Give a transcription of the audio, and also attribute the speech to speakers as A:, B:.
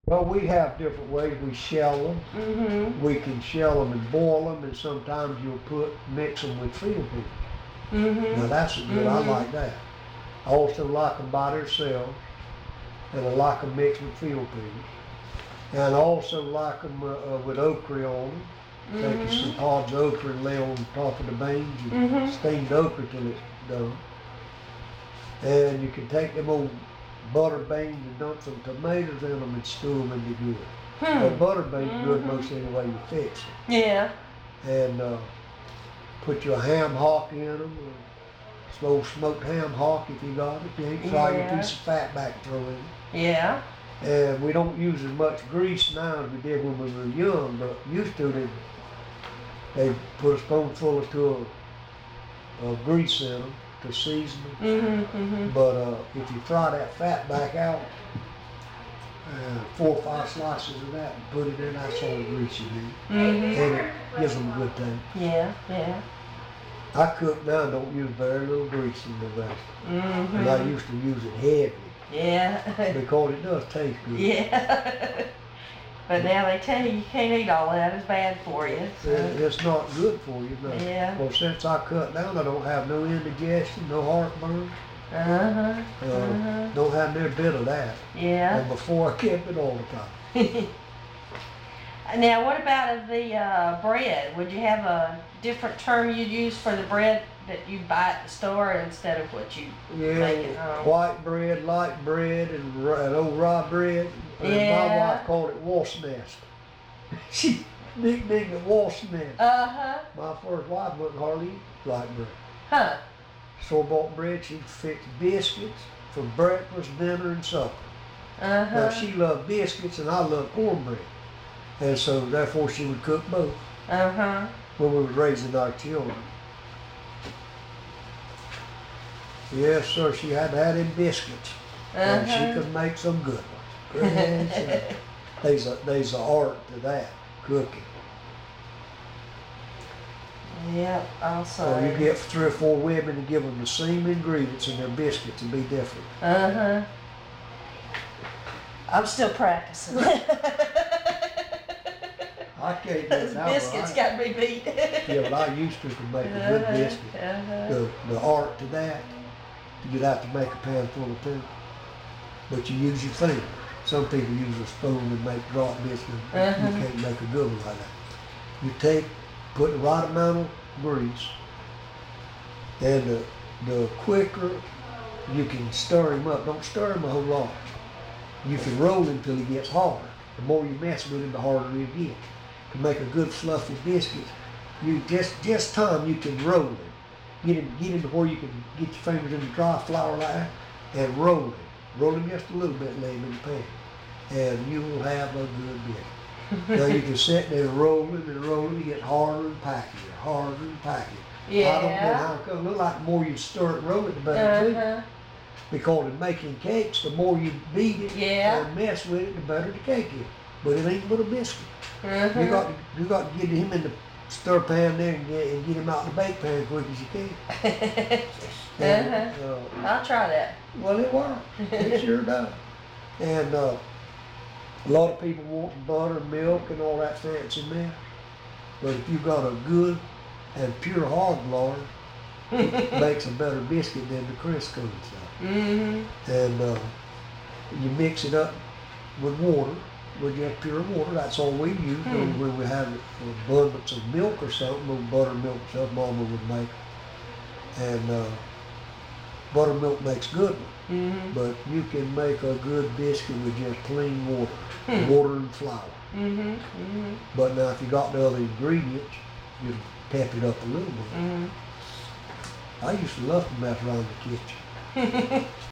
A: Well, we have different ways we shell them.
B: Mm-hmm.
A: We can shell them and boil them, and sometimes you'll mix them with field peas. Now
B: Mm-hmm.
A: that's a good. I like that. I also like them by themselves, and I like them mixed with field peas. And I also like them with okra on them. Take some pods of okra and lay on top of the beans and
B: Mm-hmm.
A: steam the okra till it's done. And you can take them old butter beans and dump some tomatoes in them and stew them and be good. But butter beans good most any way you fix it.
B: Yeah.
A: And put your ham hock in them, or some old smoked ham hock if you got it. You ain't fry your piece of fat back throw in it.
B: Yeah.
A: And we don't use as much grease now as we did when we were young, but used to they put a spoonful or two of grease in them to season them.
B: Mm-hmm.
A: But if you fry that fat back out, 4 or 5 slices of that and put it in, that's all the grease you need.
B: Mm-hmm.
A: And it gives them a good taste.
B: Yeah. Yeah.
A: I cook now, don't use very little grease in the vegetables.
B: Mm-hmm.
A: And I used to use it heavy
B: Yeah.
A: because it does taste good.
B: Yeah. But now they tell you can't eat all that. It's bad for you. So.
A: It's not good for you, no.
B: Yeah.
A: Well, since I cut down, I don't have no indigestion, no heartburn.
B: Uh-huh.
A: Don't have near bit of that.
B: Yeah.
A: And before I kept it all the time.
B: Now, what about the bread? Would you have a different term you'd use for the bread that you buy at the store instead of what you make at home?
A: White bread, light bread, and old rye bread. And my wife called it wasp nest. She nicknamed it wasp nest.
B: Uh-huh.
A: My first wife wouldn't hardly eat light bread.
B: Huh.
A: Store-bought bread, she'd fix biscuits for breakfast, dinner, and supper.
B: Uh-huh.
A: Now, she loved biscuits, and I loved cornbread. And so, therefore, she would cook both
B: Uh-huh.
A: when we were raising our children. Yes, sir, she had to have them biscuits. And she could make some good ones. There's an art to that, cooking.
B: Yep, also.
A: So you get 3 or 4 women and give them the same ingredients in their biscuits and be different.
B: Uh-huh. I'm still practicing.
A: I can't do it now.
B: Biscuits got me beat.
A: Yeah, but I used to make a good biscuit. The art to that, you'd have to make a pan full of too. But you use your finger. Some people use a spoon and make drop biscuits. You can't make a good one like that. You put the right amount of grease, and the quicker you can stir him up. Don't stir him a whole lot. You can roll him till he gets hard. The more you mess with him, the harder he'll get. To make a good fluffy biscuit, you just time you can roll him. Get him to where you can get your fingers in the dry flour like that, and roll him. Roll him just a little bit, lay him in the pan, and you will have a good biscuit. Now you can sit there and roll him and roll him, you get harder and packier, harder and packier.
B: Yeah.
A: I don't know how it comes. Look like the more you stir it and roll it, the better too. Because in making cakes, the more you beat it and mess with it, the better the cake is. But it ain't but a biscuit. You got to get him in the stir pan there and get him out in the bake pan as quick as you can.
B: I'll try that.
A: Well, it works. It sure does. And a lot of people want butter, milk, and all that fancy mess. But if you got a good and pure hog lard, it makes a better biscuit than the Crisco and stuff. And you mix it up with water, with just pure water. That's all we use. When we have an abundance of milk or something, with buttermilk or something, Mama would make. And buttermilk makes good one. But you can make a good biscuit with just plain water, water and flour. But now if you got the other ingredients, you pep it up a little bit. I used to love to mess around in the kitchen.